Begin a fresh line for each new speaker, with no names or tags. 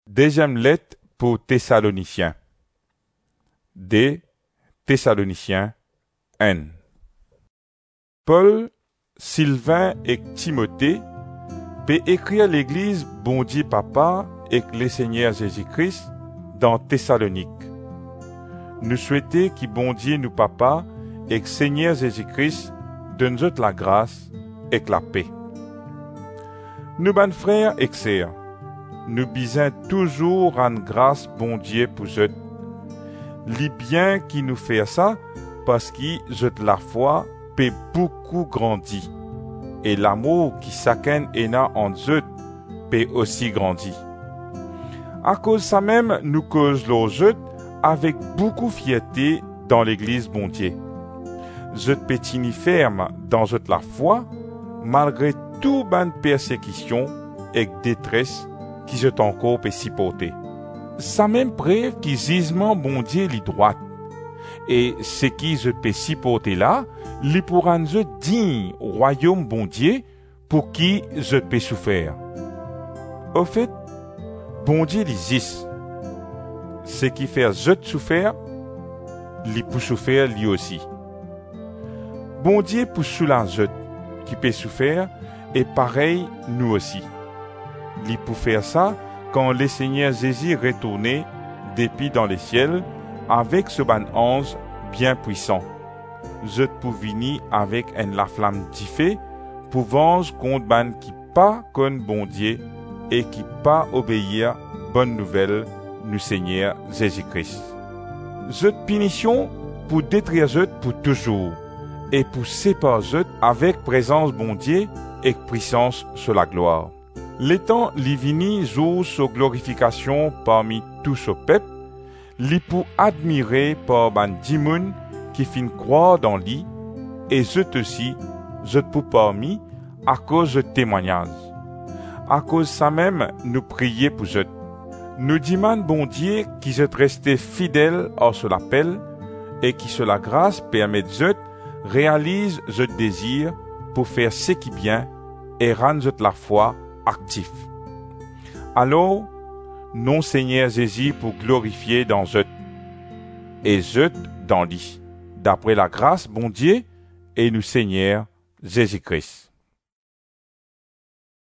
Deuxième lettre pour Thessaloniciens. Des Thessaloniciens N. Paul, Sylvain et Timothée peut écrire l'église bon Dieu Papa et le Seigneur Jésus-Christ dans Thessalonique. Nous souhaitons que bon Dieu nous Papa et que Seigneur Jésus-Christ donne nous la grâce et la paix. Nous, ben frères et sœurs, nous bisons toujours rendre grâce bon Dieu pour eux. Les bien qui nous fait ça parce que la foi peut beaucoup grandir et l'amour qui chacun est en eux peut aussi grandir. À cause de ça même, nous cause l'autre avec beaucoup de fierté dans l'église bon Dieu. Je pétini ferme dans la foi malgré toute bonne persécution et détresse qui je encore peut supporter. Ça même preuve que gisement bon Dieu li droit. Et ce qui je peux supporter là, li pour rendre digne au royaume bon Dieu pour qui je peux souffrir. Au fait, bon Dieu li existe. Ce qui fait je souffrir, li pour souffrir lui aussi. Bon Dieu pour soulager qui peut souffrir et pareil nous aussi. Li pour faire ça quand le Seigneur Jésus retournait depuis dans les ciels avec ce ban ange bien puissant. Je pour venir avec la flamme d'Ifé pour venger contre ban qui pas comme bon Dieu et qui pas obéir bonne nouvelle nous Seigneur Jésus-Christ. Cette punition pour détruire je pour toujours et pour séparer je avec présence bon Dieu et puissance sur la gloire. L'étant li vini jour sa glorification parmi tout ce peuple, li pour admirer par ban dimoun qui fin croire dans lui, et je aussi, je pour parmi à cause de témoignage. À cause ça même, nous prier pour je. Nous demandons bon Dieu qui je rester fidèle à ce l'appel et qui sur la grâce permet je réalise je désir pour faire ce qui bien et rendre la foi actif. Alors, non Seigneur Jésus pour glorifier dans je et je dans lui, d'après la grâce bon Dieu et nous Seigneur Jésus-Christ.